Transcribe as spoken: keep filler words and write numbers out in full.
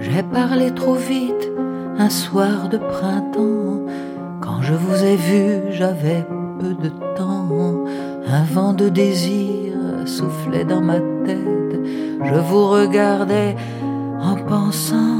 J'ai parlé trop vite un soir de printemps. Quand je vous ai vu, j'avais peu de temps. Un vent de désir soufflait dans ma tête. Je vous regardais en pensant